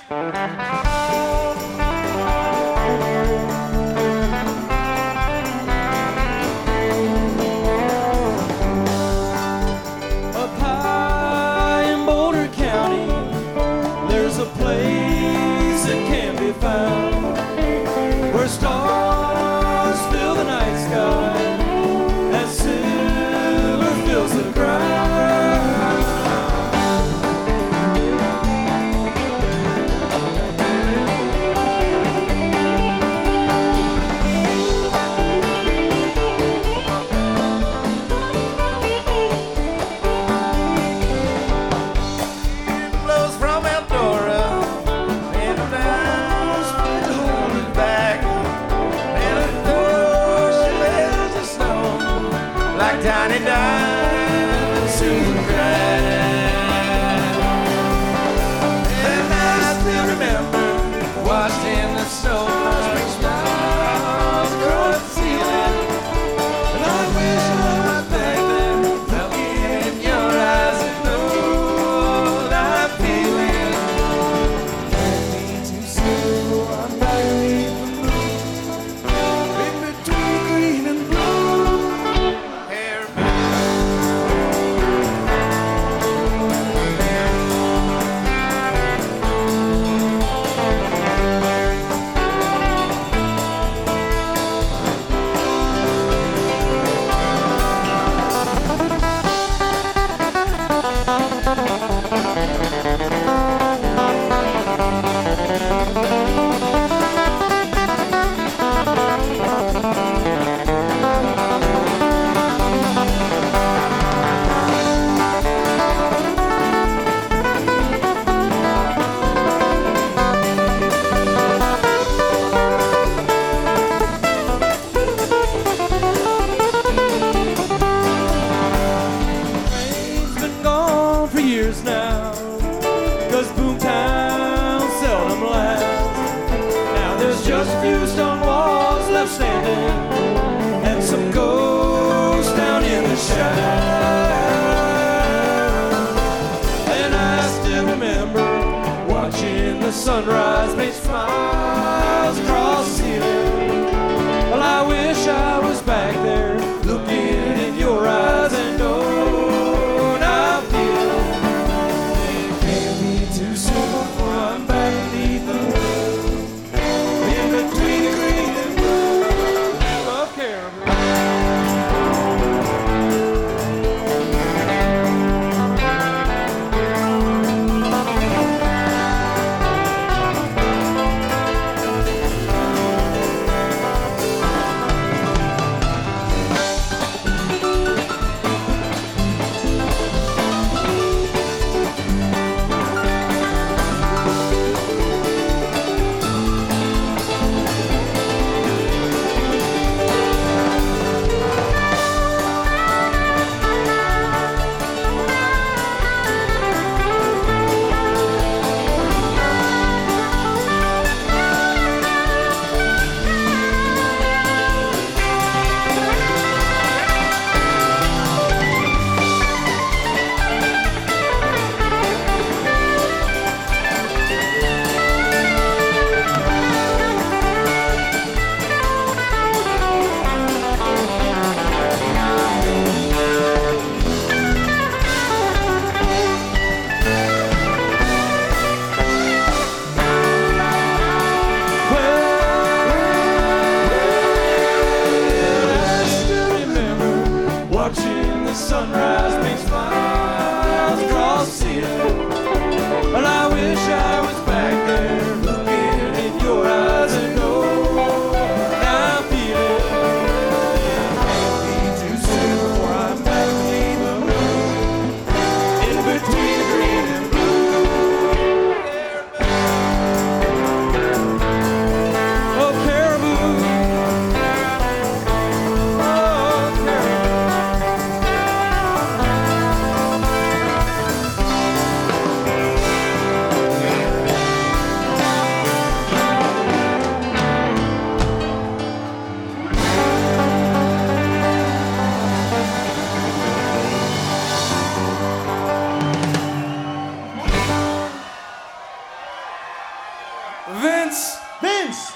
Up high in Boulder County, there's a place that can be found where stars fill the night sky as silver fills the ground. Tiny dimes through the crack. And I still remember watching the snow stars across the ceiling. And I wish I was back there, looking in your eyes and know that feeling. Can't be too soon, I'm back beneath the moon, in between green and blue. Years now, 'cause Boomtown seldom lasts. Now there's just a few stone walls left standing and some ghosts down in the shadows. And I still remember watching the sunrise make smiles across the ceiling. Well, I wish I was back there looking in your eyes and knowing I feel. Too soon before I'm back beneath the moon, in between the green and blue of Caribou. Vince. Vince.